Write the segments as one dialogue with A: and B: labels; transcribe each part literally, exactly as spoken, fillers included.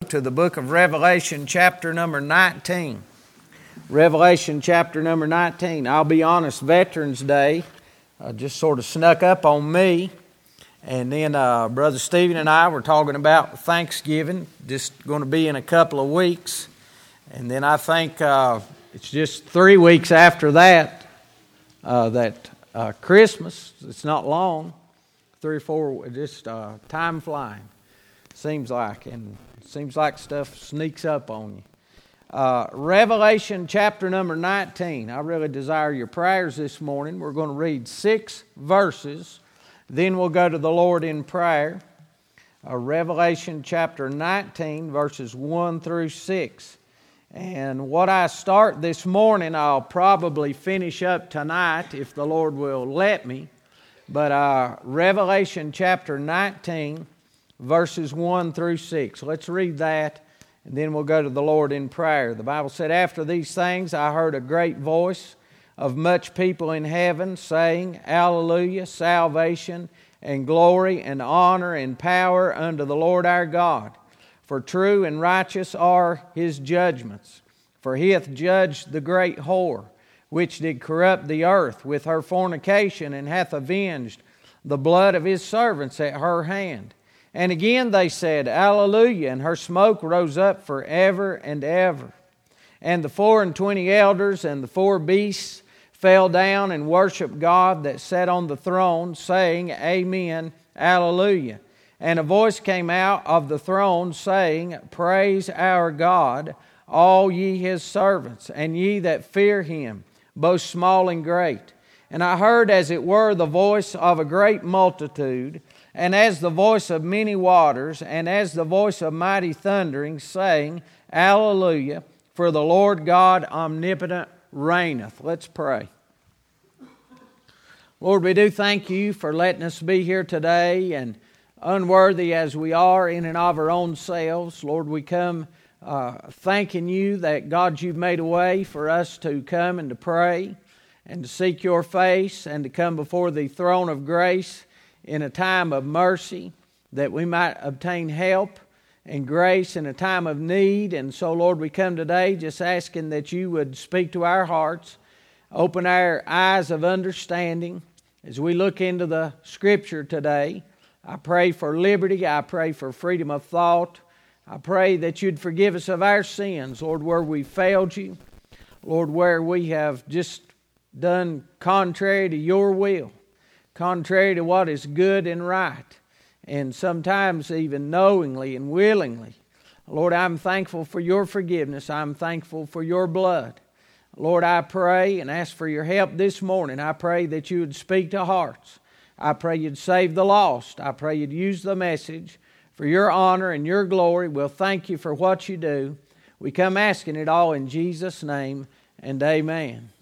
A: to the book of Revelation, chapter number nineteen. Revelation, chapter number nineteen. I'll be honest, Veterans Day uh, just sort of snuck up on me. And then uh, Brother Stephen and I were talking about Thanksgiving, just going to be in a couple of weeks. And then I think uh, it's just three weeks after that, uh, that uh, Christmas. It's not long. Three or four, just uh, time flying, seems like. And it seems like stuff sneaks up on you. Uh, Revelation chapter number nineteen. I really desire your prayers this morning. We're going to read six verses. Then we'll go to the Lord in prayer. Uh, Revelation chapter nineteen, verses one through six. And what I start this morning, I'll probably finish up tonight if the Lord will let me. But uh, Revelation chapter nineteen, verses one through six. Let's read that, and then we'll go to the Lord in prayer. The Bible said, "After these things I heard a great voice of much people in heaven, saying, Alleluia, salvation and glory and honor and power unto the Lord our God. For true and righteous are His judgments. For He hath judged the great whore, which did corrupt the earth with her fornication, and hath avenged the blood of His servants at her hand. And again they said, Alleluia, and her smoke rose up forever and ever. And the four and twenty elders and the four beasts fell down and worshiped God that sat on the throne, saying, Amen, Alleluia. And a voice came out of the throne, saying, Praise our God, all ye His servants, and ye that fear Him, both small and great. And I heard as it were the voice of a great multitude, and as the voice of many waters, and as the voice of mighty thundering, saying, Alleluia, for the Lord God omnipotent reigneth." Let's pray. Lord, we do thank You for letting us be here today, and unworthy as we are in and of our own selves, Lord, we come uh, thanking You that, God, You've made a way for us to come and to pray and to seek Your face and to come before the throne of grace in a time of mercy, that we might obtain help and grace in a time of need. And so, Lord, we come today just asking that You would speak to our hearts, open our eyes of understanding as we look into the Scripture today. I pray for liberty. I pray for freedom of thought. I pray that You'd forgive us of our sins, Lord, where we failed You. Lord, where we have just done contrary to Your will, contrary to what is good and right, and sometimes even knowingly and willingly. Lord, I'm thankful for Your forgiveness. I'm thankful for Your blood. Lord, I pray and ask for Your help this morning. I pray that You would speak to hearts. I pray You'd save the lost. I pray You'd use the message for Your honor and Your glory. We'll thank You for what You do. We come asking it all in Jesus' name, and amen.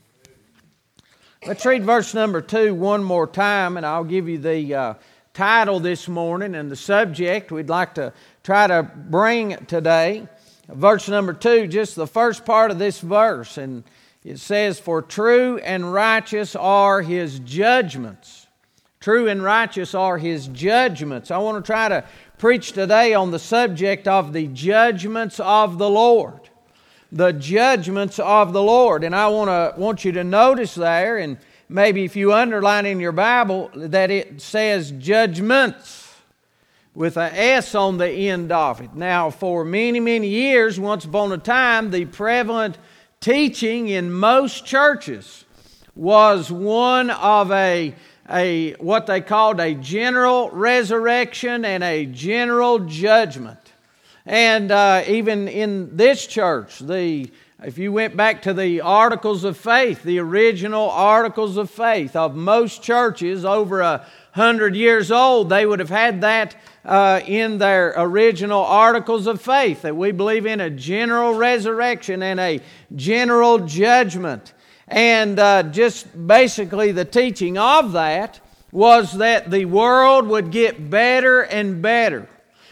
A: Let's read verse number two one more time, and I'll give you the uh, title this morning and the subject we'd like to try to bring today. Verse number two, just the first part of this verse, and it says, For true and righteous are His judgments. True and righteous are His judgments. I want to try to preach today on the subject of the judgments of the Lord. The judgments of the Lord. And I want to want you to notice there, and maybe if you underline in your Bible, that it says judgments with an S on the end of it. Now, for many, many years, once upon a time, the prevalent teaching in most churches was one of a a what they called a general resurrection and a general judgment. And uh, even in this church, the if you went back to the Articles of Faith, the original Articles of Faith of most churches over a hundred years old, they would have had that uh, in their original Articles of Faith, that we believe in a general resurrection and a general judgment. And uh, just basically the teaching of that was that the world would get better and better.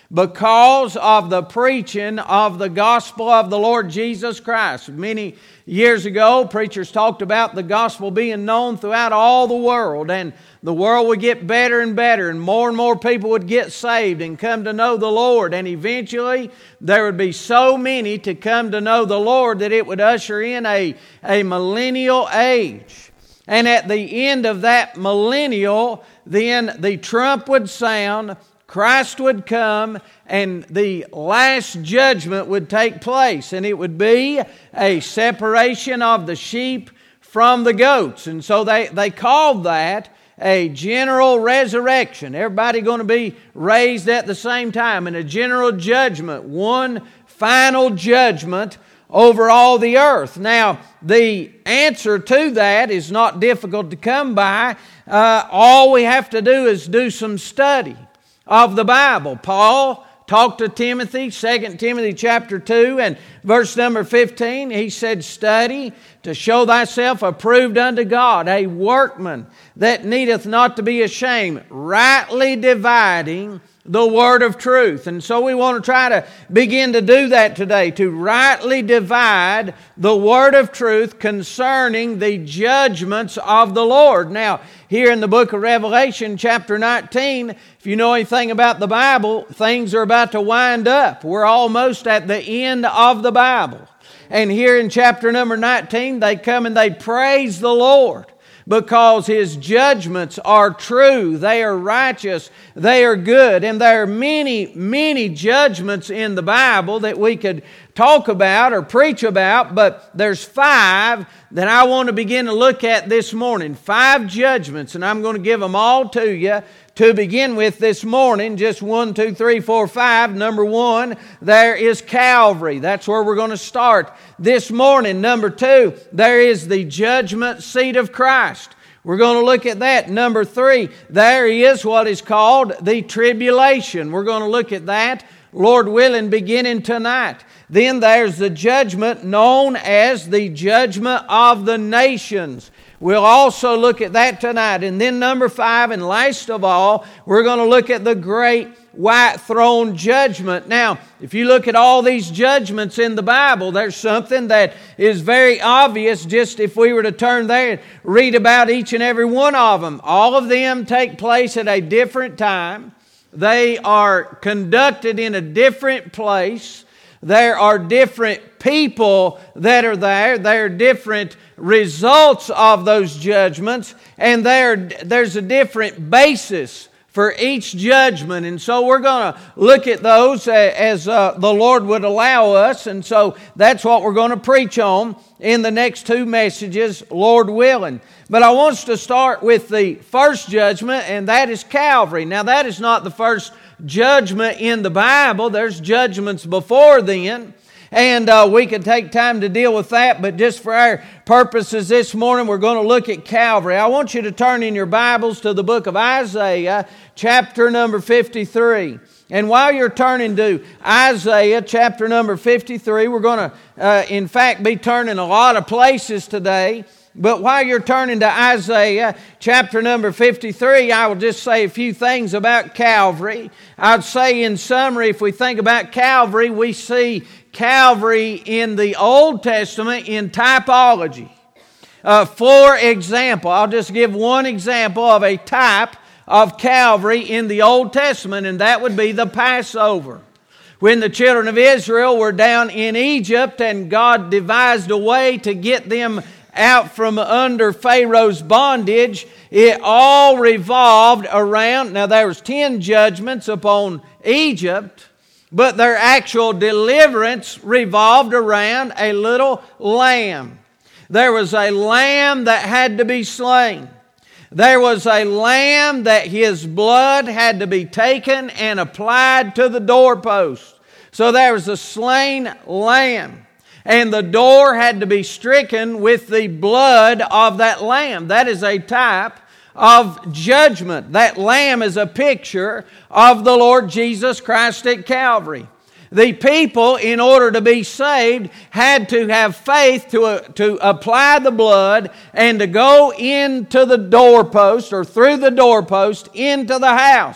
A: because of the preaching of the gospel of the Lord Jesus Christ. Many years ago, preachers talked about the gospel being known throughout all the world, and the world would get better and better, and more and more people would get saved and come to know the Lord, and eventually there would be so many to come to know the Lord that it would usher in a, a millennial age. And at the end of that millennial, then the trump would sound, Christ would come, and the last judgment would take place. And it would be a separation of the sheep from the goats. And so they, they called that a general resurrection. Everybody going to be raised at the same time in a general judgment, one final judgment over all the earth. Now, the answer to that is not difficult to come by. Uh, all we have to do is do some study of the Bible. Paul talked to Timothy, Second Timothy chapter two and verse number fifteen. He said, "Study to show thyself approved unto God, a workman that needeth not to be ashamed, rightly dividing the word of truth." And so we want to try to begin to do that today, to rightly divide the word of truth concerning the judgments of the Lord. Now, here in the book of Revelation, chapter nineteen, if you know anything about the Bible, things are about to wind up. We're almost at the end of the Bible. And here in chapter number nineteen, they come and they praise the Lord, because His judgments are true, they are righteous, they are good. And there are many, many judgments in the Bible that we could talk about or preach about, but there's five that I want to begin to look at this morning. Five judgments, and I'm going to give them all to you to begin with this morning. Just one, two, three, four, five. Number one, there is Calvary. That's where we're going to start this morning. Number two, there is the judgment seat of Christ. We're going to look at that. Number three, there is what is called the tribulation. We're going to look at that, Lord willing, beginning tonight. Then there's the judgment known as the judgment of the nations. We'll also look at that tonight. And then number five, and last of all, we're going to look at the great white throne judgment. Now, if you look at all these judgments in the Bible, there's something that is very obvious. Just if we were to turn there and read about each and every one of them, all of them take place at a different time. They are conducted in a different place. There are different people that are there. There are different results of those judgments. And there, there's a different basis for each judgment. And so we're going to look at those as uh, the Lord would allow us. And so that's what we're going to preach on in the next two messages, Lord willing. But I want us to start with the first judgment, and that is Calvary. Now, that is not the first judgment in the Bible. There's judgments before then. And uh, we could take time to deal with that, but just for our purposes this morning, we're going to look at Calvary. I want you to turn in your Bibles to the book of Isaiah, chapter number fifty-three. And while you're turning to Isaiah, chapter number fifty-three, we're going to, uh, in fact, be turning a lot of places today. But while you're turning to Isaiah chapter number fifty-three, I will just say a few things about Calvary. I'd say in summary, if we think about Calvary, we see Calvary in the Old Testament in typology. Uh, for example, I'll just give one example of a type of Calvary in the Old Testament, and that would be the Passover. When the children of Israel were down in Egypt and God devised a way to get them out from under Pharaoh's bondage, it all revolved around, now there was ten judgments upon Egypt, but their actual deliverance revolved around a little lamb. There was a lamb that had to be slain. There was a lamb that his blood had to be taken and applied to the doorpost. So there was a slain lamb. And the door had to be stricken with the blood of that lamb. That is a type of judgment. That lamb is a picture of the Lord Jesus Christ at Calvary. The people, in order to be saved, had to have faith to, uh, to apply the blood and to go into the doorpost or through the doorpost into the house.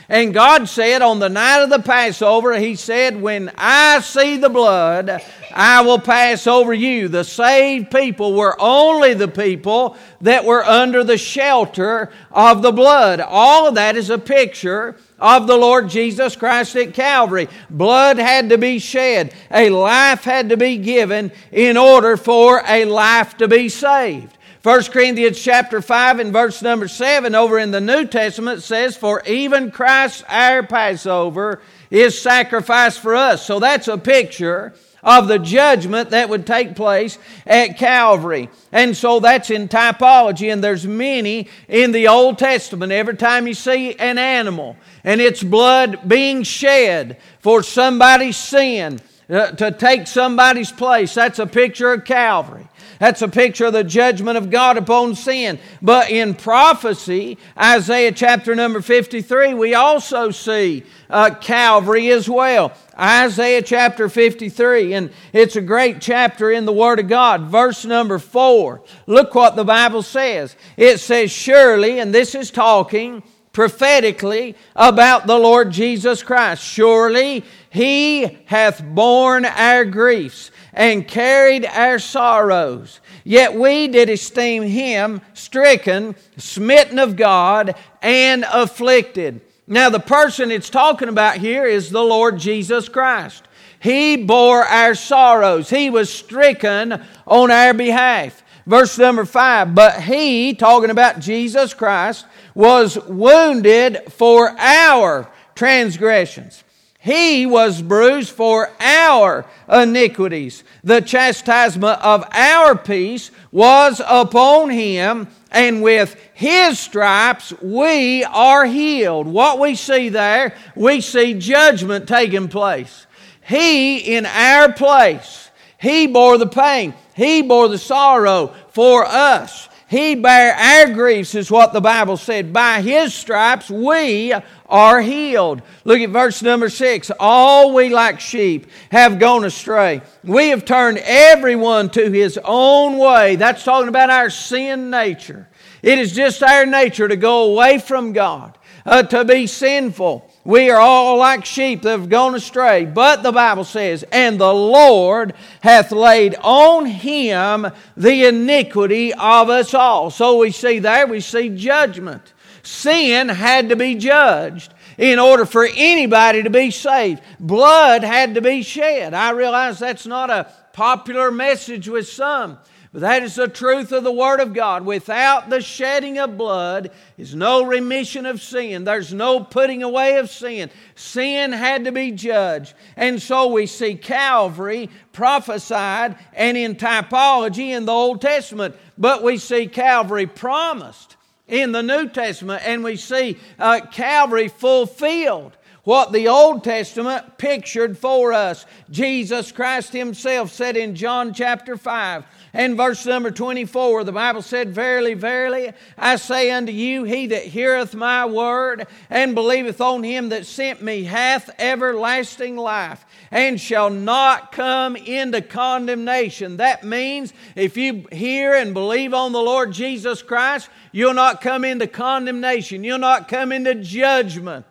A: And God said on the night of the Passover, He said, when I see the blood, I will pass over you. The saved people were only the people that were under the shelter of the blood. All of that is a picture of the Lord Jesus Christ at Calvary. Blood had to be shed. A life had to be given in order for a life to be saved. First Corinthians chapter five and verse number seven over in the New Testament says, for even Christ our Passover is sacrificed for us. So that's a picture of the judgment that would take place at Calvary. And so that's in typology, and there's many in the Old Testament. Every time you see an animal and its blood being shed for somebody's sin, uh, to take somebody's place, that's a picture of Calvary. That's a picture of the judgment of God upon sin. But in prophecy, Isaiah chapter number fifty-three, we also see uh, Calvary as well. Isaiah chapter fifty-three, and it's a great chapter in the Word of God. Verse number four, look what the Bible says. It says, surely, and this is talking prophetically about the Lord Jesus Christ, surely He hath borne our griefs and carried our sorrows. Yet we did esteem Him stricken, smitten of God, and afflicted. Now the person it's talking about here is the Lord Jesus Christ. He bore our sorrows. He was stricken on our behalf. Verse number five, but He, talking about Jesus Christ, was wounded for our transgressions. He was bruised for our iniquities. The chastisement of our peace was upon Him, and with His stripes we are healed. What we see there, we see judgment taking place. He, in our place, He bore the pain. He bore the sorrow for us. He bare our griefs, is what the Bible said. By His stripes we are healed. Look at verse number six. All we like sheep have gone astray. We have turned everyone to his own way. That's talking about our sin nature. It is just our nature to go away from God, uh, to be sinful. We are all like sheep that have gone astray. But the Bible says, and the Lord hath laid on Him the iniquity of us all. So we see there, we see judgment. Sin had to be judged in order for anybody to be saved. Blood had to be shed. I realize that's not a popular message with some, but that is the truth of the Word of God. Without the shedding of blood is no remission of sin. There's no putting away of sin. Sin had to be judged. And so we see Calvary prophesied and in typology in the Old Testament. But we see Calvary promised in the New Testament. And we see uh, Calvary fulfilled what the Old Testament pictured for us. Jesus Christ Himself said in John chapter five and verse number twenty-four, the Bible said, verily, verily, I say unto you, he that heareth my word and believeth on Him that sent me hath everlasting life, and shall not come into condemnation. That means if you hear and believe on the Lord Jesus Christ, you'll not come into condemnation. You'll not come into judgment.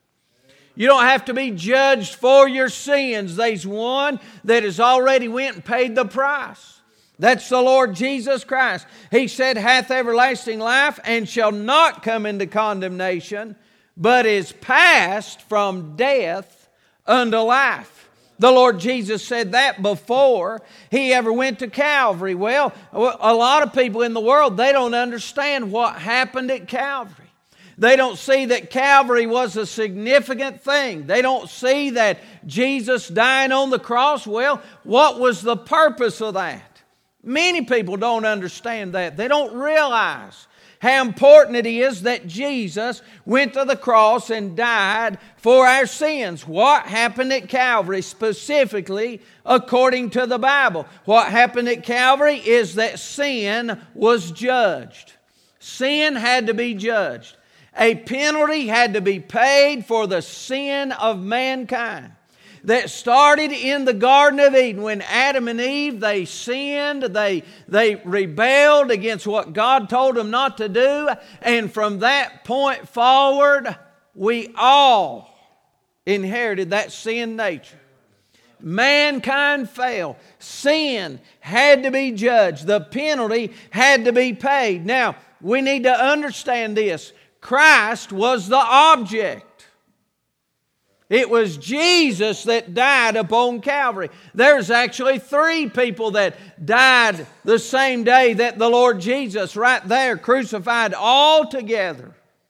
A: You don't have to be judged for your sins. There's one that has already went and paid the price. That's the Lord Jesus Christ. He said, hath everlasting life, and shall not come into condemnation, but is passed from death unto life. The Lord Jesus said that before He ever went to Calvary. Well, a lot of people in the world, they don't understand what happened at Calvary. They don't see that Calvary was a significant thing. They don't see that Jesus dying on the cross. Well, what was the purpose of that? Many people don't understand that. They don't realize how important it is that Jesus went to the cross and died for our sins. What happened at Calvary, specifically according to the Bible? What happened at Calvary is that sin was judged. Sin had to be judged. A penalty had to be paid for the sin of mankind that started in the Garden of Eden when Adam and Eve, they sinned, they, they rebelled against what God told them not to do, and from that point forward, we all inherited that sin nature. Mankind fell. Sin had to be judged. The penalty had to be paid. Now, we need to understand this. Christ was the object. It was Jesus that died upon Calvary. There's actually three people that died the same day that the Lord Jesus, right there, crucified all together.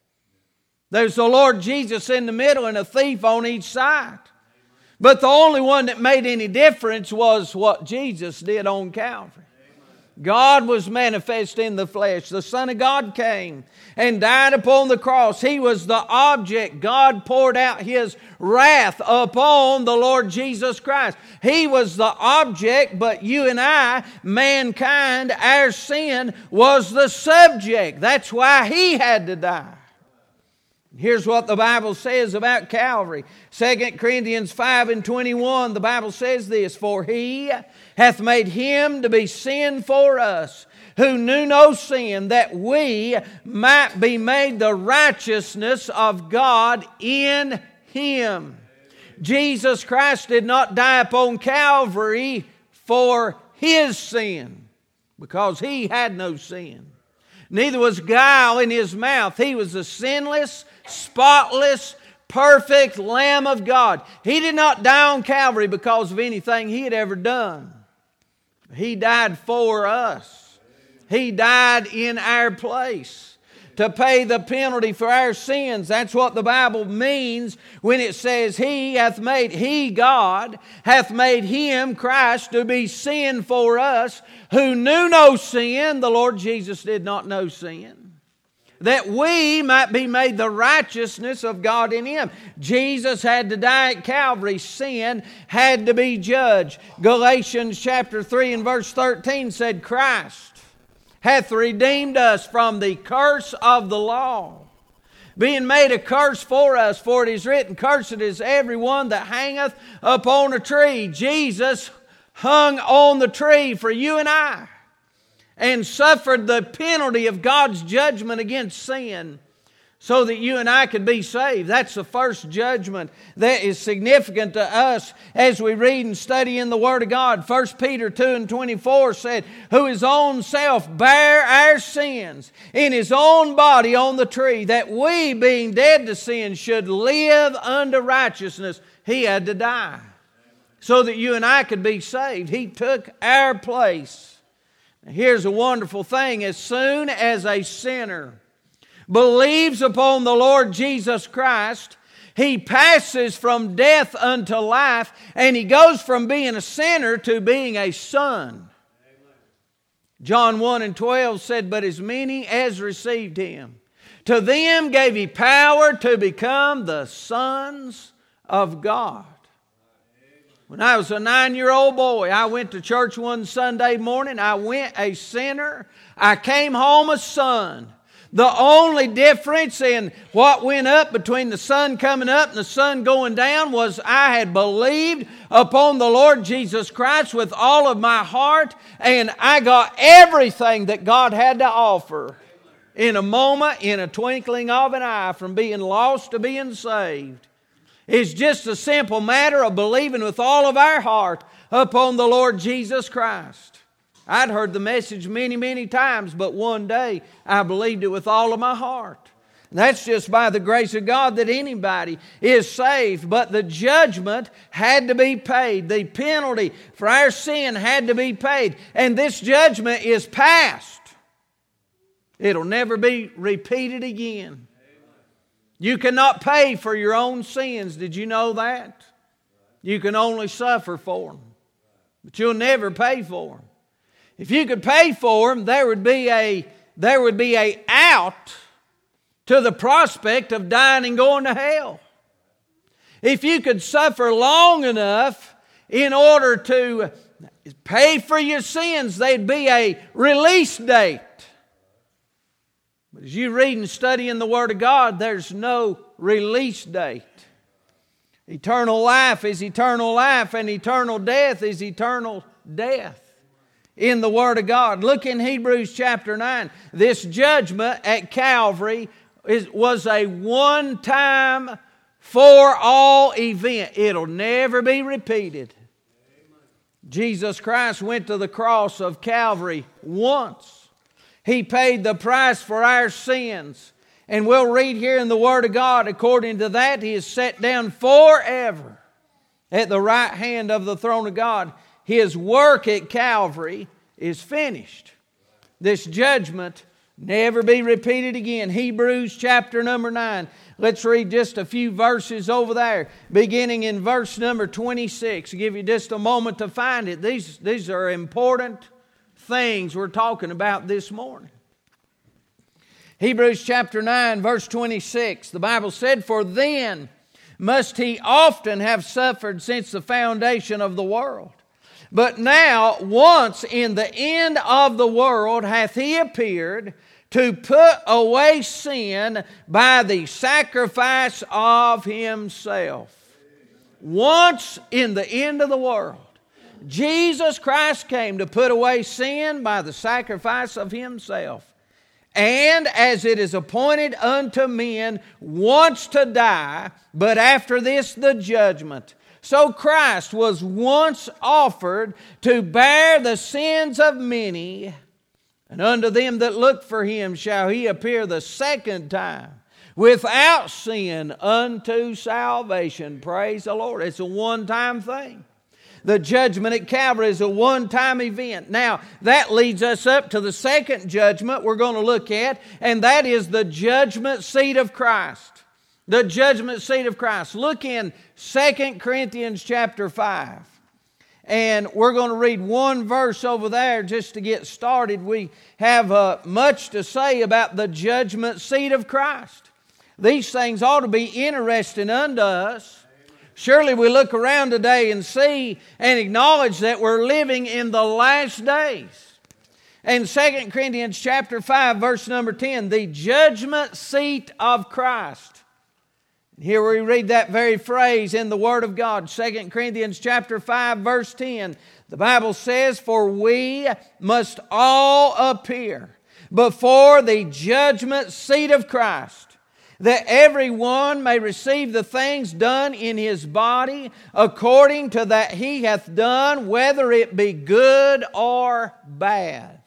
A: There's the Lord Jesus in the middle and a thief on each side. But the only one that made any difference was what Jesus did on Calvary. God was manifest in the flesh. The Son of God came and died upon the cross. He was the object. God poured out His wrath upon the Lord Jesus Christ. He was the object, but you and I, mankind, our sin, was the subject. That's why He had to die. Here's what the Bible says about Calvary. Second Corinthians five and twenty-one, the Bible says this, "For He hath made Him to be sin for us, who knew no sin, that we might be made the righteousness of God in Him." Jesus Christ did not die upon Calvary for His sin, because He had no sin. Neither was guile in His mouth. He was a sinless, spotless, perfect Lamb of God. He did not die on Calvary because of anything He had ever done. He died for us. He died in our place to pay the penalty for our sins. That's what the Bible means when it says He hath made, He, God, hath made Him, Christ, to be sin for us, who knew no sin. The Lord Jesus did not know sin, that we might be made the righteousness of God in Him. Jesus had to die at Calvary. Sin had to be judged. Galatians chapter three and verse thirteen said, "Christ hath redeemed us from the curse of the law, being made a curse for us. For it is written, Cursed is everyone that hangeth upon a tree." Jesus hung on the tree for you and I, and suffered the penalty of God's judgment against sin, so that you and I could be saved. That's the first judgment that is significant to us as we read and study in the Word of God. First Peter two and twenty-four said, "Who His own self bare our sins in His own body on the tree, that we, being dead to sin, should live unto righteousness." He had to die so that you and I could be saved. He took our place. Here's a wonderful thing. As soon as a sinner believes upon the Lord Jesus Christ, he passes from death unto life, and he goes from being a sinner to being a son. John one and twelve said, "But as many as received Him, to them gave He power to become the sons of God." When I was a nine-year-old boy, I went to church one Sunday morning. I went a sinner. I came home a son. The only difference in what went up between the sun coming up and the sun going down was I had believed upon the Lord Jesus Christ with all of my heart, and I got everything that God had to offer in a moment, in a twinkling of an eye, from being lost to being saved. It's just a simple matter of believing with all of our heart upon the Lord Jesus Christ. I'd heard the message many, many times, but one day I believed it with all of my heart. And that's just by the grace of God that anybody is saved. But the judgment had to be paid. The penalty for our sin had to be paid. And this judgment is past. It'll never be repeated again. You cannot pay for your own sins. Did you know that? You can only suffer for them, but you'll never pay for them. If you could pay for them, there would be a there would be a out to the prospect of dying and going to hell. If you could suffer long enough in order to pay for your sins, there'd be a release date. But as you read and study in the Word of God, there's no release date. Eternal life is eternal life, and eternal death is eternal death in the Word of God. Look in Hebrews chapter nine. This judgment at Calvary is, was a one-time, for-all event. It'll never be repeated. Jesus Christ went to the cross of Calvary once. He paid the price for our sins. And we'll read here in the Word of God, according to that, He is set down forever at the right hand of the throne of God. His work at Calvary is finished. This judgment never be repeated again. Hebrews chapter number nine. Let's read just a few verses over there, beginning in verse number twenty-six. I'll give you just a moment to find it. These, these are important things we're talking about this morning. Hebrews chapter nine, verse twenty-six. The Bible said, "For then must He often have suffered since the foundation of the world. But now, once in the end of the world, hath He appeared to put away sin by the sacrifice of Himself." Once in the end of the world, Jesus Christ came to put away sin by the sacrifice of Himself. And as it is appointed unto men once to die, but after this the judgment. So Christ was once offered to bear the sins of many, and unto them that look for Him shall He appear the second time, without sin unto salvation. Praise the Lord. It's a one-time thing. The judgment at Calvary is a one-time event. Now, that leads us up to the second judgment we're going to look at, and that is the judgment seat of Christ. The judgment seat of Christ. Look in Second Corinthians chapter five. And we're going to read one verse over there just to get started. We have uh, much to say about the judgment seat of Christ. These things ought to be interesting unto us. Surely we look around today and see and acknowledge that we're living in the last days. And Second Corinthians chapter five, verse number ten, the judgment seat of Christ. Here we read that very phrase in the Word of God. Second Corinthians chapter five, verse ten. The Bible says, "For we must all appear before the judgment seat of Christ, that every one may receive the things done in his body according to that he hath done, whether it be good or bad."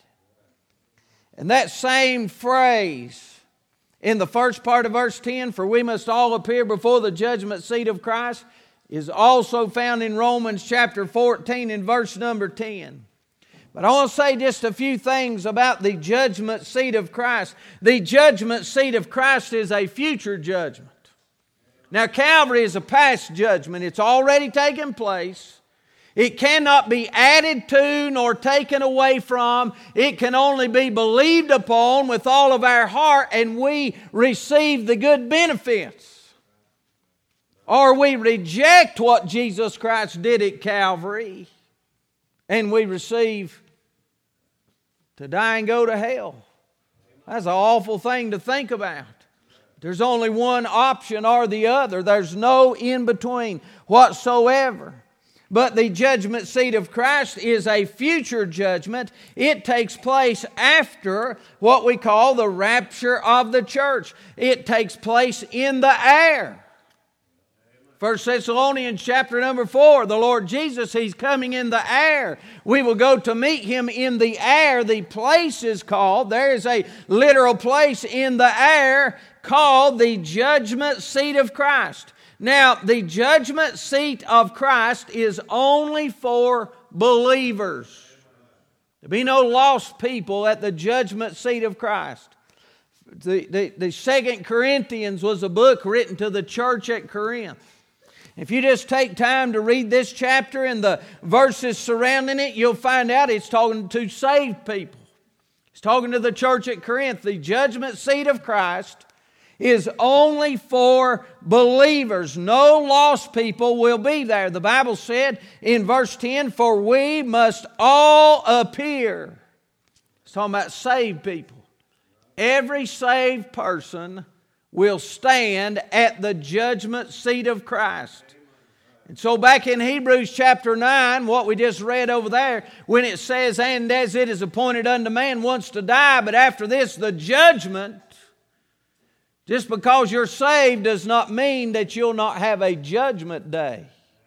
A: And that same phrase in the first part of verse ten, "For we must all appear before the judgment seat of Christ," is also found in Romans chapter fourteen and verse number ten. But I want to say just a few things about the judgment seat of Christ. The judgment seat of Christ is a future judgment. Now, Calvary is a past judgment. It's already taken place. It cannot be added to nor taken away from. It can only be believed upon with all of our heart, and we receive the good benefits. Or we reject what Jesus Christ did at Calvary, and we receive to die and go to hell. That's an awful thing to think about. There's only one option or the other. There's no in-between whatsoever. But the judgment seat of Christ is a future judgment. It takes place after what we call the rapture of the church. It takes place in the air. First Thessalonians chapter number four, the Lord Jesus, He's coming in the air. We will go to meet Him in the air. The place is called, there is a literal place in the air called the judgment seat of Christ. Now, the judgment seat of Christ is only for believers. There be no lost people at the judgment seat of Christ. The, the, the Second Corinthians was a book written to the church at Corinth. If you just take time to read this chapter and the verses surrounding it, you'll find out it's talking to saved people. It's talking to the church at Corinth. The judgment seat of Christ is only for believers. No lost people will be there. The Bible said in verse ten, "For we must all appear." It's talking about saved people. Every saved person will stand at the judgment seat of Christ. And so back in Hebrews chapter nine, what we just read over there, when it says, "And as it is appointed unto man once to die, but after this the judgment," Just because you're saved does not mean that you'll not have a judgment day.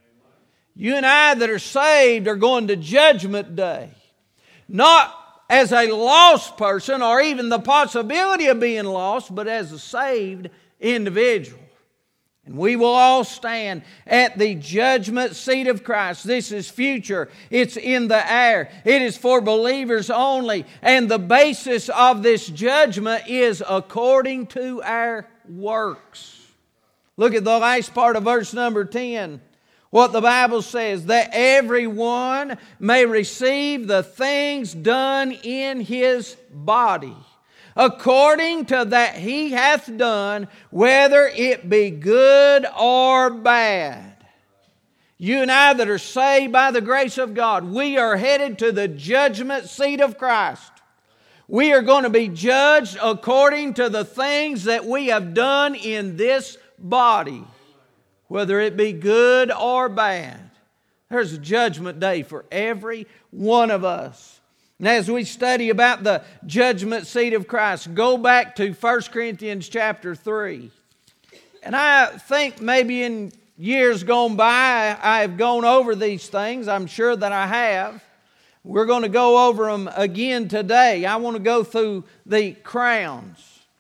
A: You and I that are saved are going to judgment day. Not as a lost person or even the possibility of being lost, but as a saved individual. And we will all stand at the judgment seat of Christ. This is future. It's in the air. It is for believers only. And the basis of this judgment is according to our works. Look at the last part of verse number ten. What the Bible says, that everyone may receive the things done in his body, according to that he hath done, whether it be good or bad. You and I that are saved by the grace of God, we are headed to the judgment seat of Christ. We are going to be judged according to the things that we have done in this body, whether it be good or bad. There's a judgment day for every one of us. And as we study about the judgment seat of Christ, go back to First Corinthians chapter three. And I think maybe in years gone by, I have gone over these things. I'm sure that I have. We're going to go over them again today. I want to go through the crowns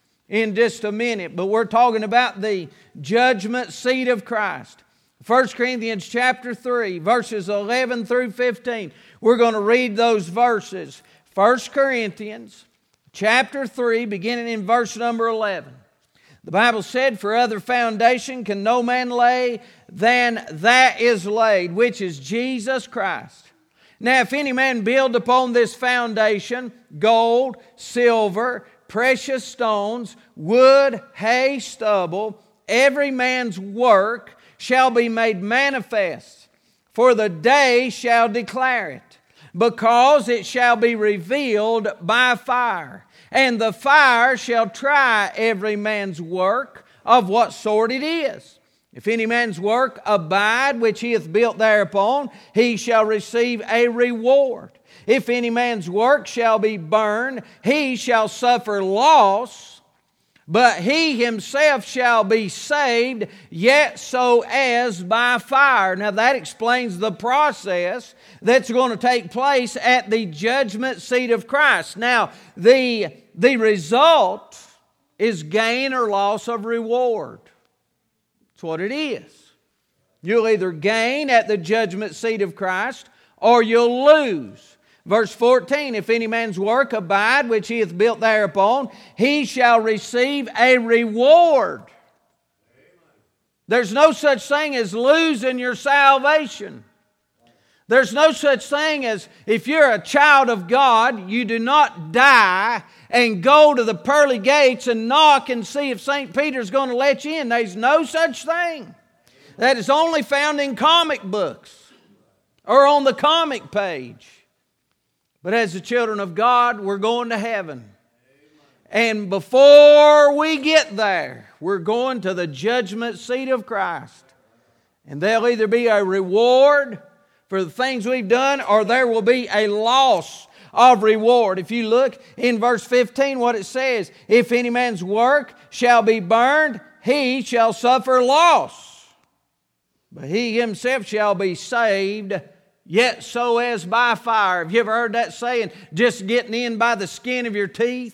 A: in just a minute, but we're talking about the judgment seat of Christ. First Corinthians chapter three, verses eleven through fifteen. We're going to read those verses. First Corinthians chapter three, beginning in verse number eleven. The Bible said, "For other foundation can no man lay than that is laid, which is Jesus Christ. Now if any man build upon this foundation gold, silver, precious stones, wood, hay, stubble, every man's work shall be made manifest, for the day shall declare it, because it shall be revealed by fire. And the fire shall try every man's work of what sort it is. If any man's work abide, which he hath built thereupon, he shall receive a reward. If any man's work shall be burned, he shall suffer loss, but he himself shall be saved, yet so as by fire." Now that explains the process that's going to take place at the judgment seat of Christ. Now, the, the result is gain or loss of reward. That's what it is. You'll either gain at the judgment seat of Christ or you'll lose. Verse fourteen, "If any man's work abide, which he hath built thereupon, he shall receive a reward." There's no such thing as losing your salvation. There's no such thing as, if you're a child of God, you do not die and go to the pearly gates and knock and see if Saint Peter's going to let you in. There's no such thing. That is only found in comic books or on the comic page. But as the children of God, we're going to heaven. And before we get there, we're going to the judgment seat of Christ. And there'll either be a reward for the things we've done, or there will be a loss of reward. If you look in verse fifteen, what it says, "If any man's work shall be burned, he shall suffer loss, but he himself shall be saved, yet so as by fire." Have you ever heard that saying, just getting in by the skin of your teeth?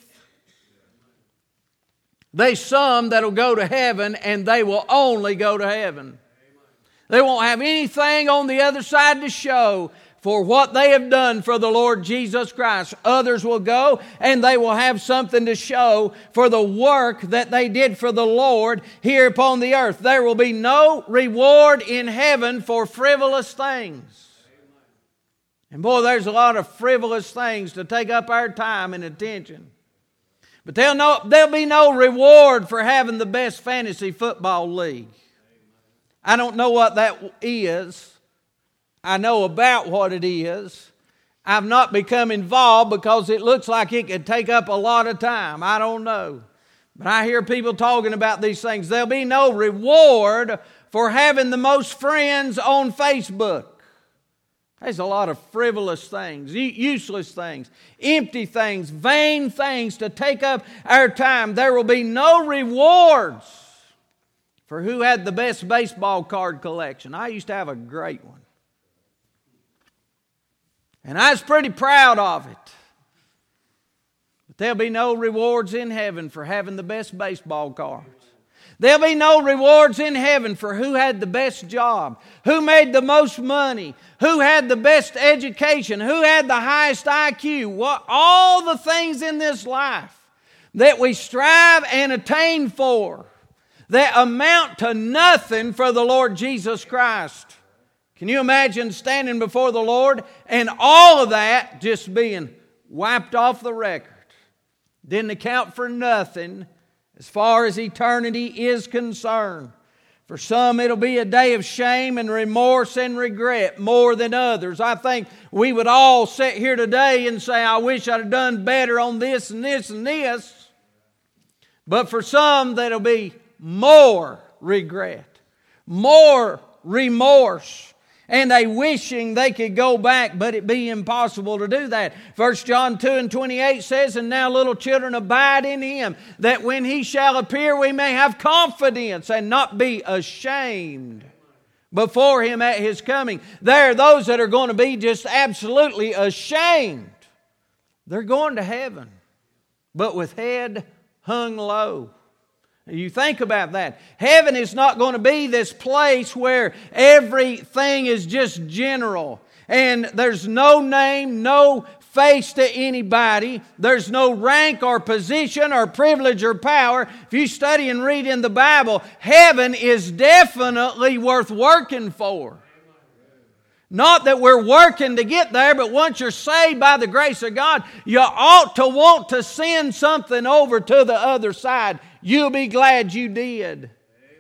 A: There's some that'll go to heaven and they will only go to heaven. They won't have anything on the other side to show for what they have done for the Lord Jesus Christ. Others will go and they will have something to show for the work that they did for the Lord here upon the earth. There will be no reward in heaven for frivolous things. And boy, there's a lot of frivolous things to take up our time and attention. But there'll, no, there'll be no reward for having the best fantasy football league. I don't know what that is. I know about what it is. I've not become involved because it looks like it could take up a lot of time. I don't know. But I hear people talking about these things. There'll be no reward for having the most friends on Facebook. There's a lot of frivolous things, useless things, empty things, vain things to take up our time. There will be no rewards for who had the best baseball card collection. I used to have a great one. And I was pretty proud of it. But there'll be no rewards in heaven for having the best baseball cards. There'll be no rewards in heaven for who had the best job, who made the most money, who had the best education, who had the highest I Q. What, all the things in this life that we strive and attain for that amount to nothing for the Lord Jesus Christ. Can you imagine standing before the Lord and all of that just being wiped off the record? Didn't account for nothing as far as eternity is concerned. For some, it'll be a day of shame and remorse and regret more than others. I think we would all sit here today and say, I wish I'd have done better on this and this and this. But for some, that'll be more regret, more remorse, and a wishing they could go back, but it be impossible to do that. First John two and twenty-eight says, And now little children, abide in Him, that when He shall appear we may have confidence and not be ashamed before Him at His coming. There are those that are going to be just absolutely ashamed. They're going to heaven, but with head hung low. You think about that. Heaven is not going to be this place where everything is just general. And there's no name, no face to anybody. There's no rank or position or privilege or power. If you study and read in the Bible, heaven is definitely worth working for. Not that we're working to get there, but once you're saved by the grace of God, you ought to want to send something over to the other side. You'll be glad you did.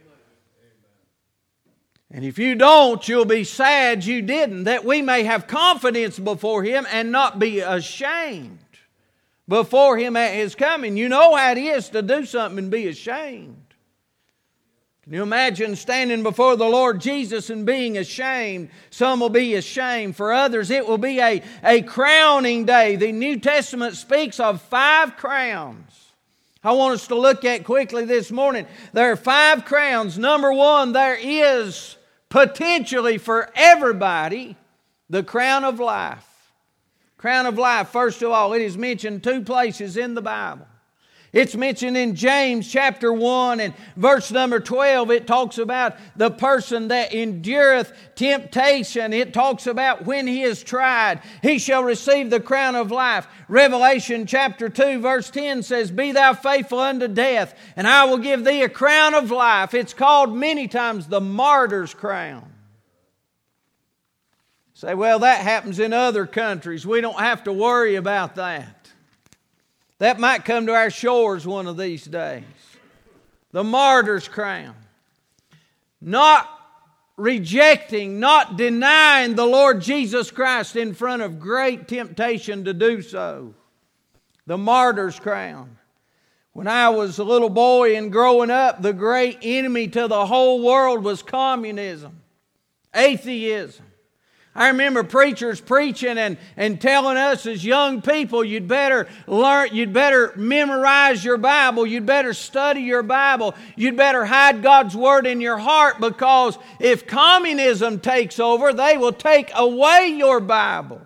A: And if you don't, you'll be sad you didn't, that we may have confidence before Him and not be ashamed before Him at His coming. You know how it is to do something and be ashamed. Can you imagine standing before the Lord Jesus and being ashamed? Some will be ashamed. For others, it will be a, a crowning day. The New Testament speaks of five crowns. I want us to look at quickly this morning. There are five crowns. Number one, there is potentially for everybody the crown of life. Crown of life, first of all, it is mentioned two places in the Bible. It's mentioned in James chapter one and verse number twelve. It talks about the person that endureth temptation. It talks about when he is tried, he shall receive the crown of life. Revelation chapter two verse ten says, Be thou faithful unto death, and I will give thee a crown of life. It's called many times the martyr's crown. Say, well, that happens in other countries. We don't have to worry about that. That might come to our shores one of these days. The martyr's crown. Not rejecting, not denying the Lord Jesus Christ in front of great temptation to do so. The martyr's crown. When I was a little boy and growing up, the great enemy to the whole world was communism, atheism. I remember preachers preaching and, and telling us as young people, you'd better learn, you'd better memorize your Bible, you'd better study your Bible, you'd better hide God's Word in your heart, because if communism takes over, they will take away your Bible.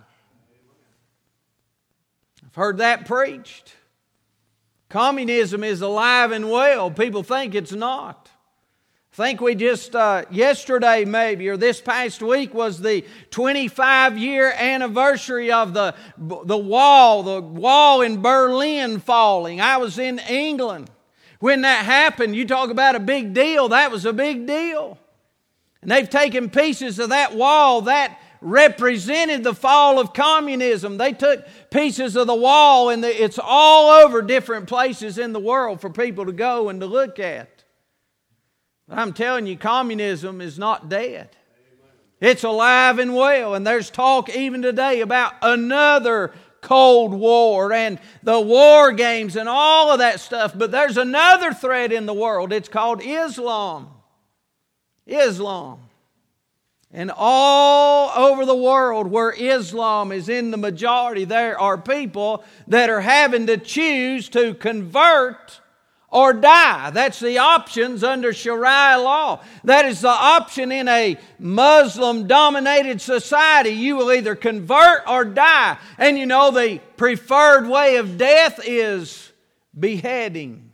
A: I've heard that preached. Communism is alive and well. People think it's not. I think we just, uh, yesterday maybe, or this past week was the twenty-five year anniversary of the, the wall, the wall in Berlin falling. I was in England when that happened. You talk about a big deal. That was a big deal. And they've taken pieces of that wall that represented the fall of communism. They took pieces of the wall, and the, it's all over different places in the world for people to go and to look at. I'm telling you, communism is not dead. It's alive and well. And there's talk even today about another Cold War and the war games and all of that stuff. But there's another threat in the world. It's called Islam. Islam. And all over the world where Islam is in the majority, there are people that are having to choose to convert or die. That's the options under Sharia law. That is the option in a Muslim-dominated society. You will either convert or die. And you know the preferred way of death is beheading.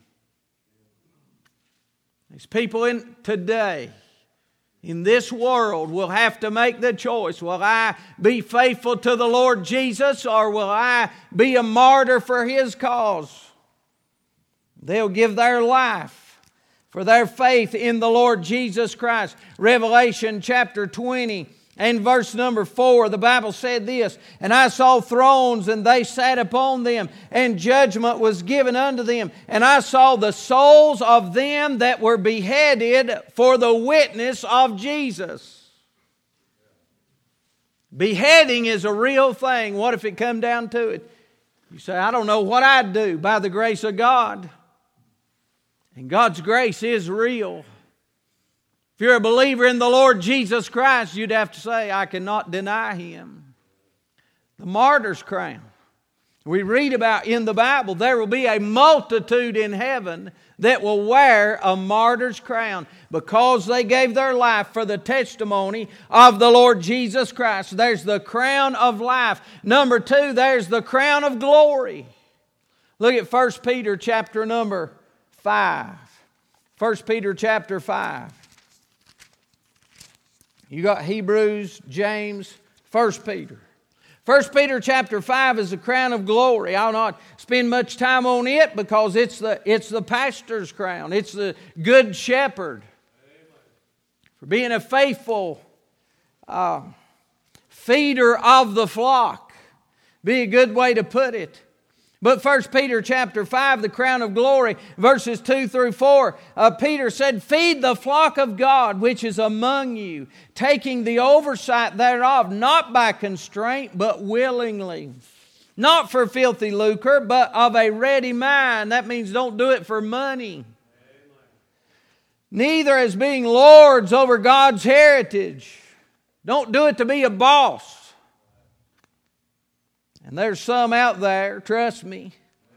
A: These people in today, in this world, will have to make the choice. Will I be faithful to the Lord Jesus, or will I be a martyr for His cause? They'll give their life for their faith in the Lord Jesus Christ. Revelation chapter twenty and verse number four, the Bible said this, "And I saw thrones, and they sat upon them, and judgment was given unto them. And I saw the souls of them that were beheaded for the witness of Jesus." Beheading is a real thing. What if it come down to it? You say, "I don't know what I'd do." By the grace of God. And God's grace is real. If you're a believer in the Lord Jesus Christ, you'd have to say, "I cannot deny Him." The martyr's crown. We read about in the Bible, there will be a multitude in heaven that will wear a martyr's crown because they gave their life for the testimony of the Lord Jesus Christ. There's the crown of life. Number two, there's the crown of glory. Look at First Peter chapter number five. First Peter chapter five. You got Hebrews, James, First Peter. First Peter chapter five is the crown of glory. I'll not spend much time on it because it's the, it's the pastor's crown. It's the good shepherd. For being a faithful uh, feeder of the flock. Be a good way to put it. But First Peter chapter five, the crown of glory, verses two through four, uh, Peter said, "Feed the flock of God which is among you, taking the oversight thereof, not by constraint, but willingly. Not for filthy lucre, but of a ready mind." That means don't do it for money. "Neither as being lords over God's heritage." Don't do it to be a boss. And there's some out there, trust me.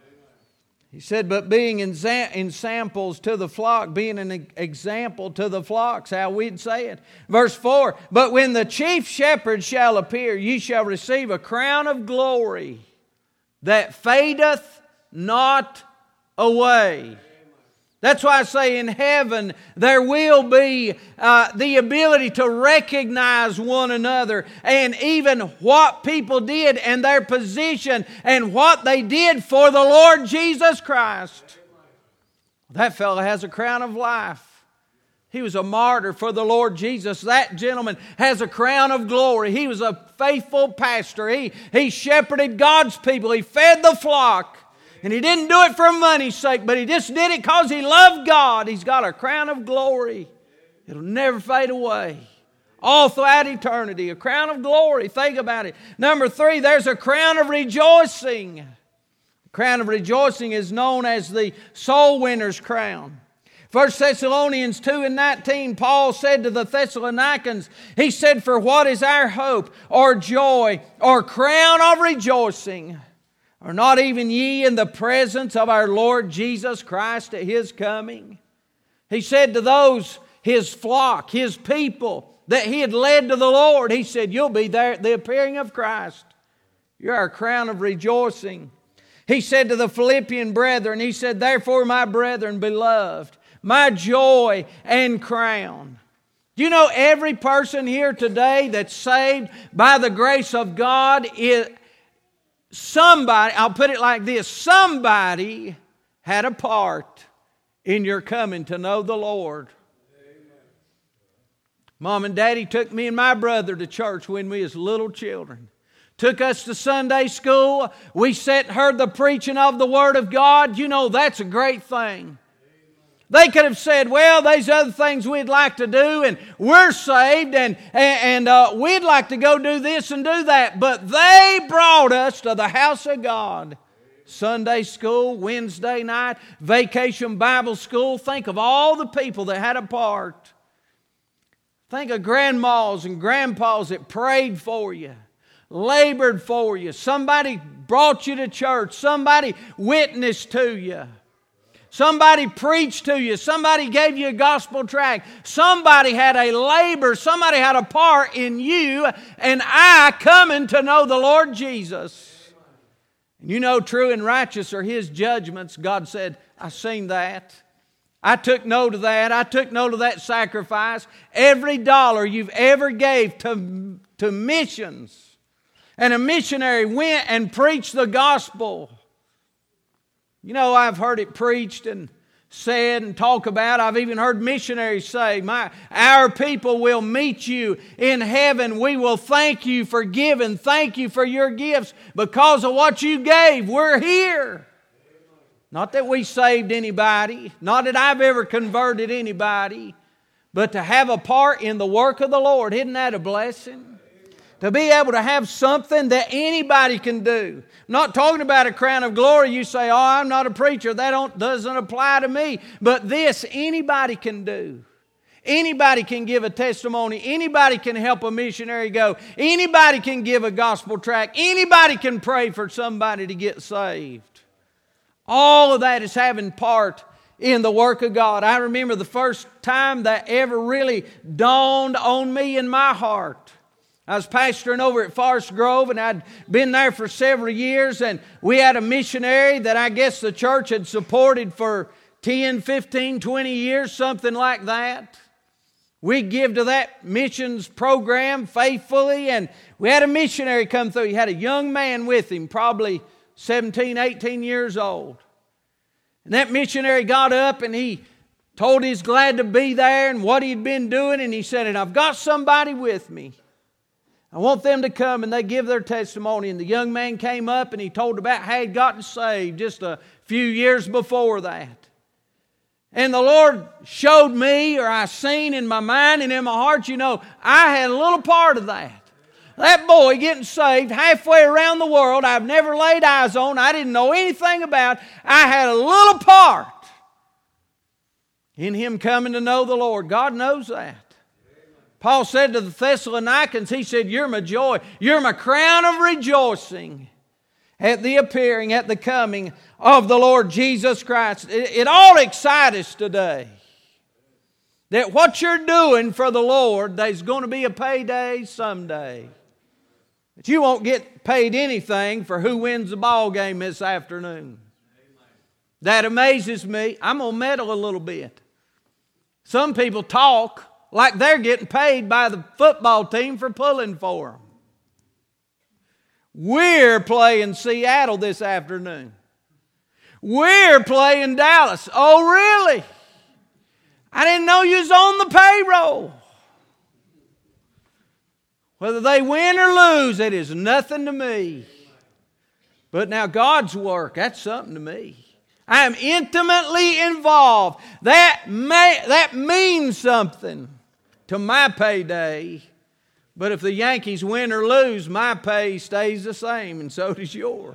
A: He said, "But being ensamples to the flock," being an example to the flocks, how we'd say it. Verse four, "But when the chief shepherd shall appear, ye shall receive a crown of glory that fadeth not away." That's why I say in heaven there will be uh, the ability to recognize one another and even what people did and their position and what they did for the Lord Jesus Christ. That fellow has a crown of life. He was a martyr for the Lord Jesus. That gentleman has a crown of glory. He was a faithful pastor. He, he shepherded God's people. He fed the flock. And he didn't do it for money's sake, but he just did it because he loved God. He's got a crown of glory. It'll never fade away. All throughout eternity. A crown of glory. Think about it. Number three, there's a crown of rejoicing. The crown of rejoicing is known as the soul winner's crown. First Thessalonians two and nineteen, Paul said to the Thessalonians, he said, "For what is our hope or joy or crown of rejoicing? Are not even ye in the presence of our Lord Jesus Christ at His coming?" He said to those, His flock, His people, that He had led to the Lord, He said, "You'll be there at the appearing of Christ. You're our crown of rejoicing." He said to the Philippian brethren, He said, "Therefore, my brethren, beloved, my joy and crown." Do you know every person here today that's saved by the grace of God is somebody, I'll put it like this, somebody had a part in your coming to know the Lord. Amen. Mom and Daddy took me and my brother to church when we was little children. Took us to Sunday school. We sat and heard the preaching of the Word of God. You know, that's a great thing. They could have said, "Well, there's other things we'd like to do, and we're saved, and, and uh, we'd like to go do this and do that." But they brought us to the house of God. Sunday school, Wednesday night, vacation Bible school. Think of all the people that had a part. Think of grandmas and grandpas that prayed for you, labored for you. Somebody brought you to church. Somebody witnessed to you. Somebody preached to you. Somebody gave you a gospel tract. Somebody had a labor. Somebody had a part in you and I coming to know the Lord Jesus. And you know, true and righteous are His judgments. God said, I seen that. I took note of that. I took note of that sacrifice. Every dollar you've ever gave to, to missions. And a missionary went and preached the gospel. You know, I've heard it preached and said and talked about. I've even heard missionaries say, "My, our people will meet you in heaven. We will thank you for giving. Thank you for your gifts. Because of what you gave, we're here." Not that we saved anybody. Not that I've ever converted anybody. But to have a part in the work of the Lord, isn't that a blessing? To be able to have something that anybody can do. I'm not talking about a crown of glory. You say, "Oh, I'm not a preacher. That don't, doesn't apply to me." But this, anybody can do. Anybody can give a testimony. Anybody can help a missionary go. Anybody can give a gospel tract. Anybody can pray for somebody to get saved. All of that is having part in the work of God. I remember the first time that ever really dawned on me in my heart. I was pastoring over at Forest Grove, and I'd been there for several years, and we had a missionary that I guess the church had supported for ten, fifteen, twenty years, something like that. We give to that missions program faithfully, and we had a missionary come through. He had a young man with him, probably seventeen, eighteen years old. And that missionary got up and he told he's glad to be there and what he'd been doing, and he said, "And I've got somebody with me. I want them to come," and they give their testimony. And the young man came up and he told about how he'd gotten saved just a few years before that. And the Lord showed me, or I seen in my mind and in my heart, you know, I had a little part of that. That boy getting saved halfway around the world, I've never laid eyes on, I didn't know anything about. I had a little part in him coming to know the Lord. God knows that. Paul said to the Thessalonians, he said, "You're my joy. You're my crown of rejoicing at the appearing, at the coming of the Lord Jesus Christ." It, it ought to excite us today that what you're doing for the Lord, there's going to be a payday someday. But you won't get paid anything for who wins the ball game this afternoon. That amazes me. I'm going to meddle a little bit. Some people talk like they're getting paid by the football team for pulling for them. We're playing Seattle this afternoon. We're playing Dallas. Oh, really? I didn't know you was on the payroll. Whether they win or lose, it is nothing to me. But now God's work, that's something to me. I am intimately involved. That may, that means something to my payday. But if the Yankees win or lose, my pay stays the same, and so does yours.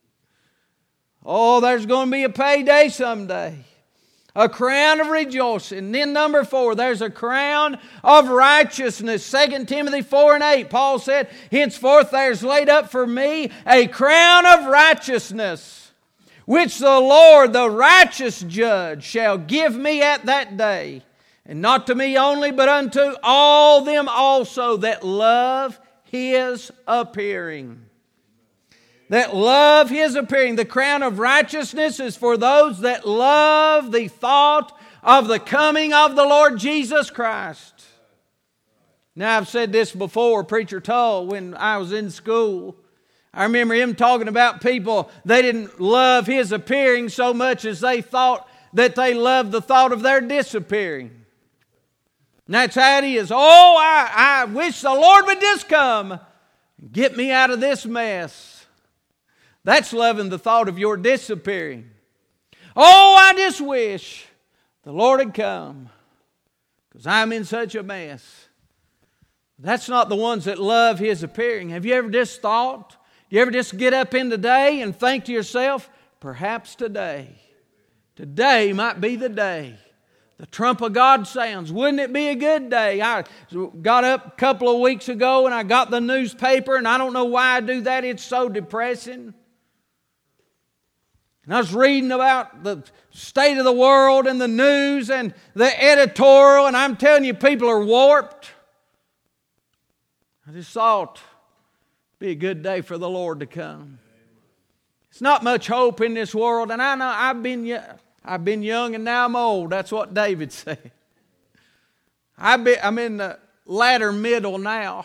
A: Oh, there's going to be a payday someday. A crown of rejoicing. And then number four, there's a crown of righteousness. Second Timothy four and eight, Paul said, "Henceforth there's laid up for me a crown of righteousness, which the Lord, the righteous judge, shall give me at that day. And not to me only, but unto all them also that love His appearing." That love His appearing. The crown of righteousness is for those that love the thought of the coming of the Lord Jesus Christ. Now, I've said this before. Preacher told when I was in school. I remember him talking about people, they didn't love His appearing so much as they thought that they loved the thought of their disappearing. And that's how it is. Oh, I, I wish the Lord would just come and get me out of this mess. That's loving the thought of your disappearing. Oh, I just wish the Lord had come because I'm in such a mess. That's not the ones that love His appearing. Have you ever just thought? You ever just get up in the day and think to yourself, perhaps today, today might be the day The trump of God sounds. Wouldn't it be a good day? I got up a couple of weeks ago and I got the newspaper, and I don't know why I do that. It's so depressing. And I was reading about the state of the world and the news and the editorial, and I'm telling you, people are warped. I just thought it'd be a good day for the Lord to come. It's not much hope in this world, and I know I've been I've been young and now I'm old. That's what David said. I've been, I'm in the latter middle now.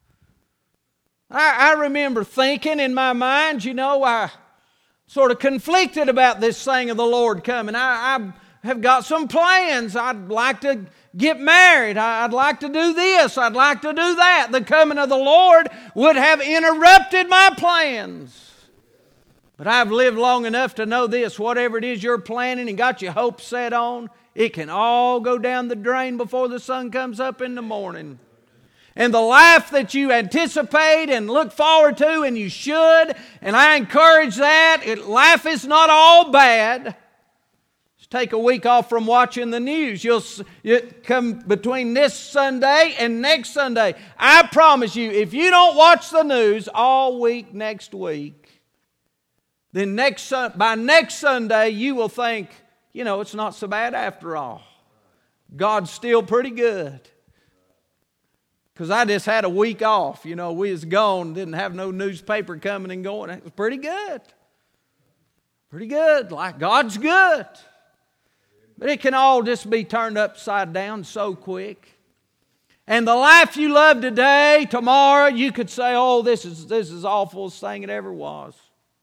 A: I, I remember thinking in my mind, you know, I sort of conflicted about this thing of the Lord coming. I, I have got some plans. I'd like to get married. I'd like to do this. I'd like to do that. The coming of the Lord would have interrupted my plans. But I've lived long enough to know this. Whatever it is you're planning and got your hopes set on, it can all go down the drain before the sun comes up in the morning. And the life that you anticipate and look forward to, and you should, and I encourage that, it, life is not all bad. Just take a week off from watching the news. You'll you come between this Sunday and next Sunday. I promise you, if you don't watch the news all week next week, then next by next Sunday you will think, you know, it's not so bad after all. God's still pretty good. Because I just had a week off. You know, we was gone, didn't have no newspaper coming and going. It was pretty good. Pretty good. Like God's good. But it can all just be turned upside down so quick. And the life you love today, tomorrow, you could say, oh, this is this is the awfulest thing it ever was.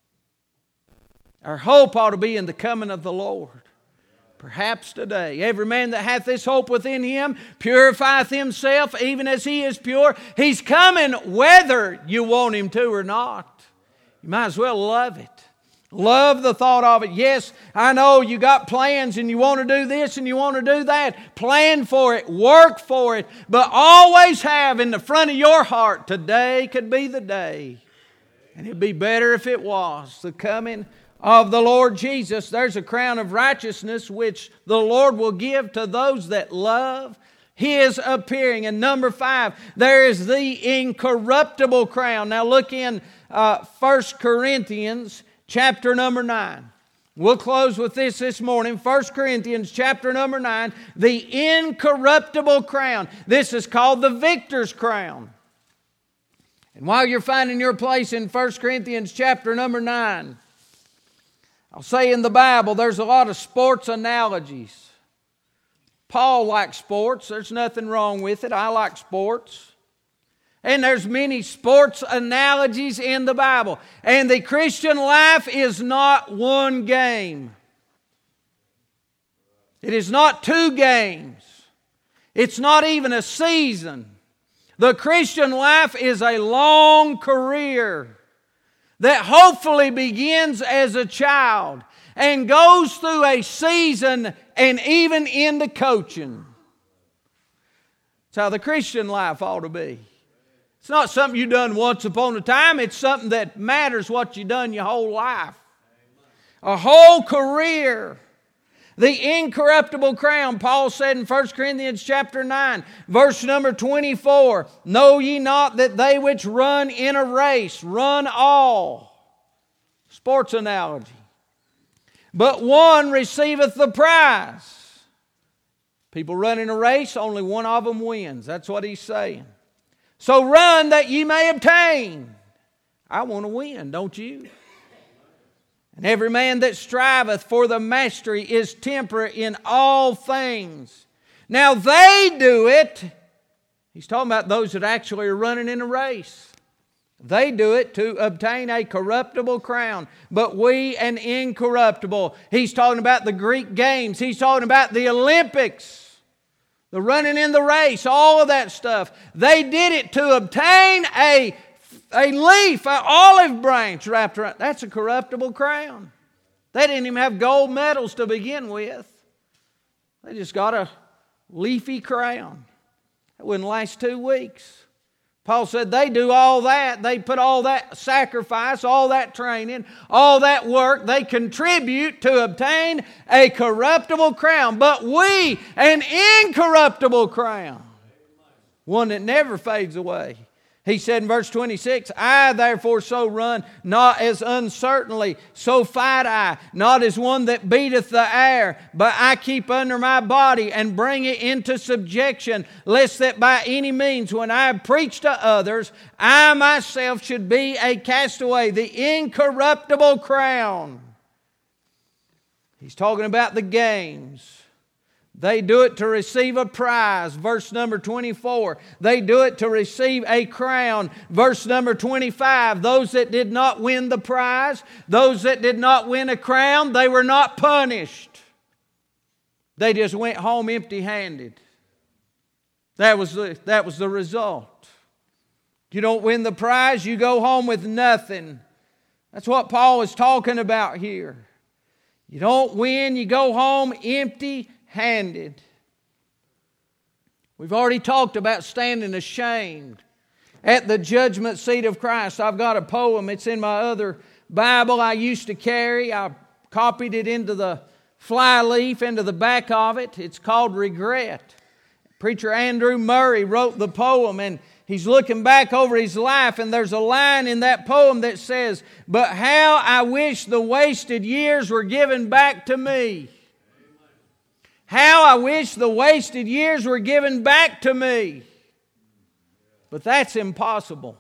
A: Our hope ought to be in the coming of the Lord. Perhaps today. Every man that hath this hope within him purifieth himself even as he is pure. He's coming whether you want him to or not. You might as well love it. Love the thought of it. Yes, I know you got plans and you want to do this and you want to do that. Plan for it. Work for it. But always have in the front of your heart, today could be the day. And it'd be better if it was. The coming of the Lord Jesus. There's a crown of righteousness which the Lord will give to those that love His appearing. And number five, there is the incorruptible crown. Now look in uh, First Corinthians chapter number nine. We'll close with this this morning. First Corinthians chapter number nine, the incorruptible crown. This is called the victor's crown. And while you're finding your place in First Corinthians chapter number nine, I'll say in the Bible, there's a lot of sports analogies. Paul likes sports. There's nothing wrong with it. I like sports. And there's many sports analogies in the Bible. And the Christian life is not one game. It is not two games. It's not even a season. The Christian life is a long career that hopefully begins as a child and goes through a season and even into coaching. That's how the Christian life ought to be. It's not something you done once upon a time. It's something that matters what you done your whole life. A whole career. The incorruptible crown, Paul said in First Corinthians chapter nine, verse number twenty-four, know ye not that they which run in a race run all. Sports analogy. But one receiveth the prize. People run in a race, only one of them wins. That's what he's saying. So run that ye may obtain. I want to win, don't you? And every man that striveth for the mastery is temperate in all things. Now they do it. He's talking about those that actually are running in a race. They do it to obtain a corruptible crown, but we an incorruptible. He's talking about the Greek games. He's talking about the Olympics. The running in the race, all of that stuff. They did it to obtain a A leaf, an olive branch wrapped around. That's a corruptible crown. They didn't even have gold medals to begin with. They just got a leafy crown. It wouldn't last two weeks. Paul said they do all that. They put all that sacrifice, all that training, all that work. They contribute to obtain a corruptible crown. But we, an incorruptible crown. One that never fades away. He said in verse twenty-six, I therefore so run, not as uncertainly, so fight I, not as one that beateth the air, but I keep under my body and bring it into subjection, lest that by any means when I preach to others, I myself should be a castaway, the incorruptible crown. He's talking about the games. They do it to receive a prize, verse number twenty-four. They do it to receive a crown, verse number twenty-five. Those that did not win the prize, those that did not win a crown, they were not punished. They just went home empty-handed. That was the, that was the result. You don't win the prize, you go home with nothing. That's what Paul is talking about here. You don't win, you go home empty-handed. Handed. We've already talked about standing ashamed at the judgment seat of Christ. I've got a poem. It's in my other Bible I used to carry. I copied it into the fly leaf, into the back of it. It's called Regret. Preacher Andrew Murray wrote the poem, and he's looking back over his life, and there's a line in that poem that says, but how I wish the wasted years were given back to me. How I wish the wasted years were given back to me. But that's impossible.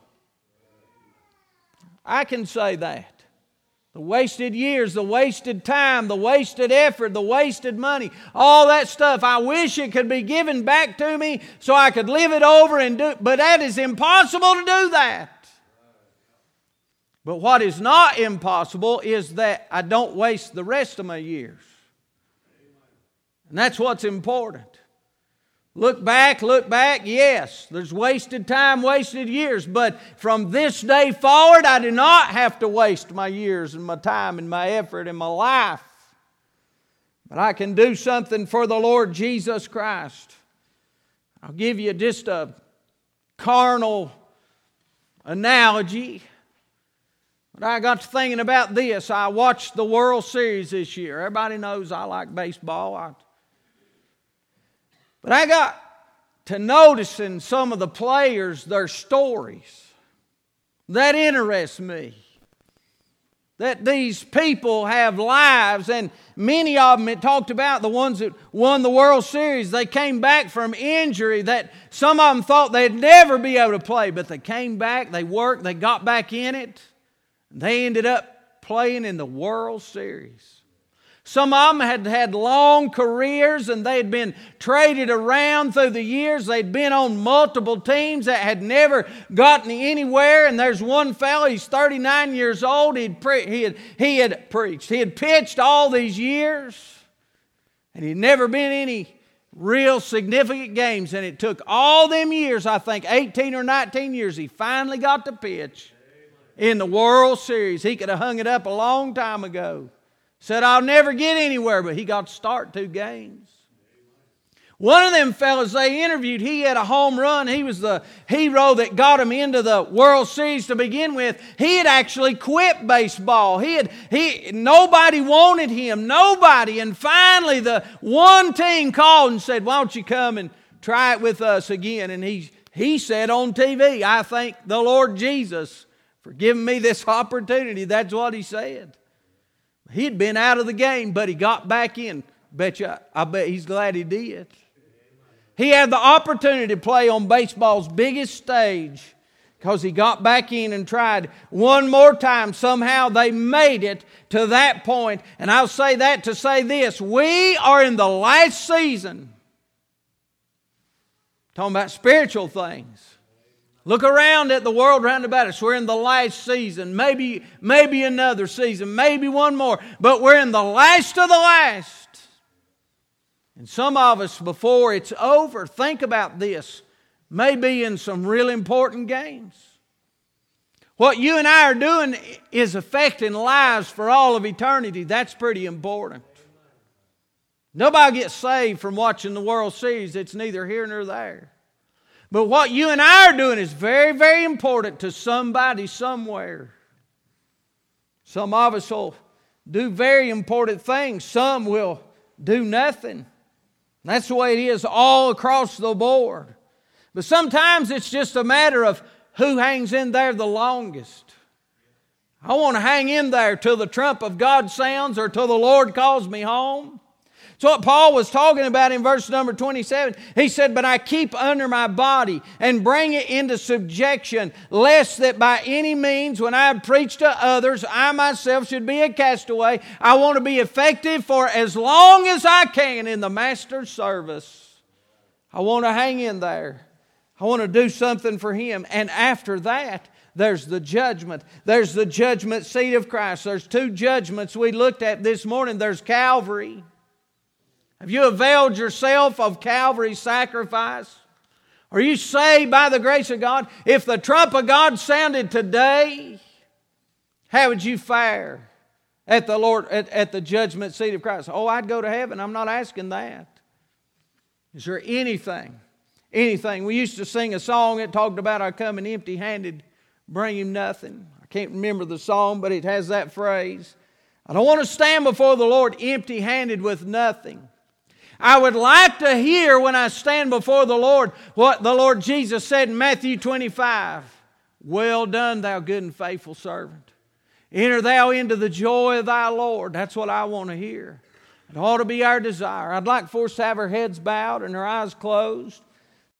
A: I can say that. The wasted years, the wasted time, the wasted effort, the wasted money, all that stuff. I wish it could be given back to me so I could live it over and do it. But that is impossible to do that. But what is not impossible is that I don't waste the rest of my years. And that's what's important. Look back, look back, yes, there's wasted time, wasted years, but from this day forward, I do not have to waste my years and my time and my effort and my life. But I can do something for the Lord Jesus Christ. I'll give you just a carnal analogy. But I got to thinking about this. I watched the World Series this year. Everybody knows I like baseball. I But I got to noticing some of the players, their stories. That interests me. That these people have lives, and many of them, it talked about the ones that won the World Series. They came back from injury that some of them thought they'd never be able to play, but they came back, they worked, they got back in it. And they ended up playing in the World Series. Some of them had had long careers and they had been traded around through the years. They'd been on multiple teams that had never gotten anywhere. And there's one fellow, he's thirty-nine years old. He'd pre- he, had, he had preached. He had pitched all these years. And he'd never been in any real significant games. And it took all them years, I think eighteen or nineteen years, he finally got to pitch in the World Series. He could have hung it up a long time ago. Said, I'll never get anywhere, but he got to start two games. One of them fellas they interviewed, he had a home run. He was the hero that got him into the World Series to begin with. He had actually quit baseball. He had he nobody wanted him, nobody. And finally the one team called and said, why don't you come and try it with us again? And he, he said on T V, I thank the Lord Jesus for giving me this opportunity. That's what he said. He'd been out of the game, but he got back in. Bet you, I bet he's glad he did. He had the opportunity to play on baseball's biggest stage because he got back in and tried one more time. Somehow they made it to that point. And I'll say that to say this. We are in the last season. Talking about spiritual things. Look around at the world round about us. We're in the last season. Maybe, maybe another season. Maybe one more. But we're in the last of the last. And some of us, before it's over, think about this, may be in some real important games. What you and I are doing is affecting lives for all of eternity. That's pretty important. Nobody gets saved from watching the World Series. It's neither here nor there. But what you and I are doing is very, very important to somebody somewhere. Some of us will do very important things. Some will do nothing. That's the way it is all across the board. But sometimes it's just a matter of who hangs in there the longest. I want to hang in there till the trump of God sounds or till the Lord calls me home. That's what Paul was talking about in verse number twenty-seven. He said, but I keep under my body and bring it into subjection, lest that by any means when I preach to others, I myself should be a castaway. I want to be effective for as long as I can in the Master's service. I want to hang in there. I want to do something for Him. And after that, there's the judgment. There's the judgment seat of Christ. There's two judgments we looked at this morning. There's Calvary. Have you availed yourself of Calvary's sacrifice? Are you saved by the grace of God? If the trump of God sounded today, how would you fare at the Lord at, at the judgment seat of Christ? Oh, I'd go to heaven. I'm not asking that. Is there anything, anything? We used to sing a song that talked about our coming empty-handed, bring Him nothing. I can't remember the song, but it has that phrase. I don't want to stand before the Lord empty-handed with nothing. I would like to hear when I stand before the Lord what the Lord Jesus said in Matthew twenty-five. Well done, thou good and faithful servant. Enter thou into the joy of thy Lord. That's what I want to hear. It ought to be our desire. I'd like for us to have our heads bowed and our eyes closed.